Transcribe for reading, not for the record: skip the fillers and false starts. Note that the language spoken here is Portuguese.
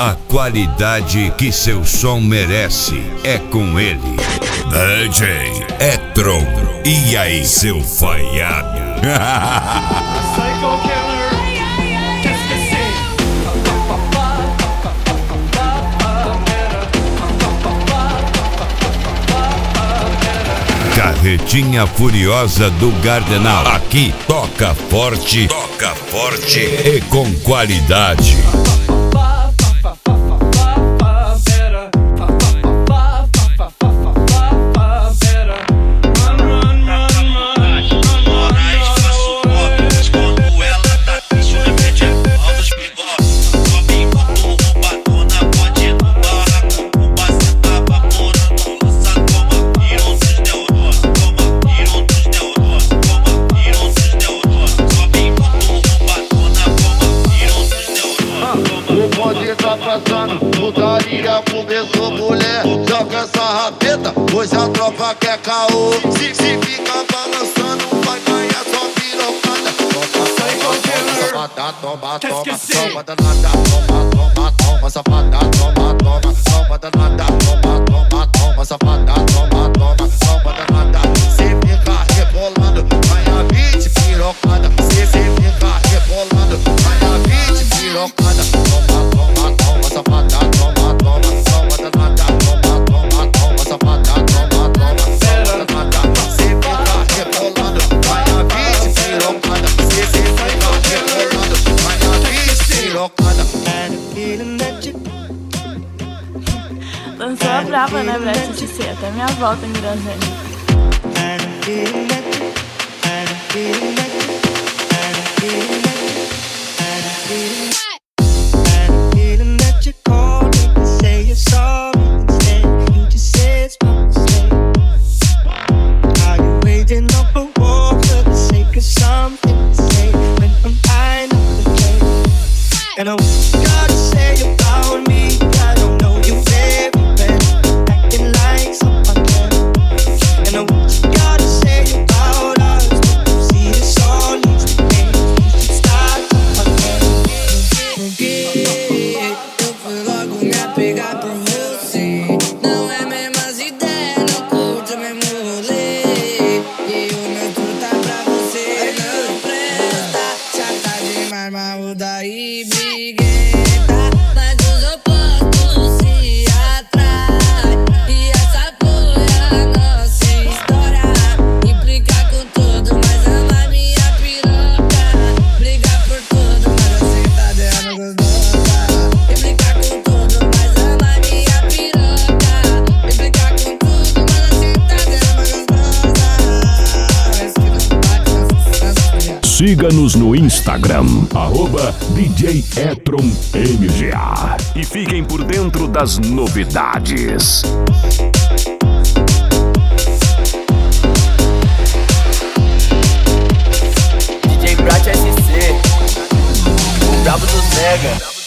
A qualidade que seu som merece é com ele. DJ Etron. E aí, seu falhado? Carretinha Furiosa do Gardenal. Aqui toca forte e com qualidade. Tá passando, putaria começou, mulher. Joga essa rapeta, hoje a tropa quer caô. Se fica balançando, vai ganhar só pirocada. Toma, toma, danada. Toma, safada, toma, danada. Toma, safada, toma, danada. Se fica rebolando, ganha 20 pirocada. Se fica rebolando, ganha 20 pirocada. Toma, safada, toma, danada. Toma, safada, toma, danada. Se fica rebolando, ganha 20 pirocada. Se fica rebolando, ganha 20 pirocada. Dançou a brava, né, pra STC? Até minha avó tá engraçando. And I gotta say about me, I don't know you very well, acting like someone else. And I gotta say about us, you see this all needs to change. You should start again. Eu fui logo me apegar por você. Não é mesmo as ideias, não curto o mesmo rolê. E o meu tudo tá pra você, não presta. Já tá demais, mas daí briguenta. Mas os opostos se atraem. E essa foi a nossa história. Implicar com tudo, mas ama minha piroca. Brigar por tudo, mas você tá dando gostosa. Implicar com tudo, mas ama minha piroca. Implicar com tudo, mas você tá dando gostosa. Siga-nos no Instagram, @DJ Etron MGA. E fiquem por dentro das novidades. DJ Prat SC, o brabo dos Mega.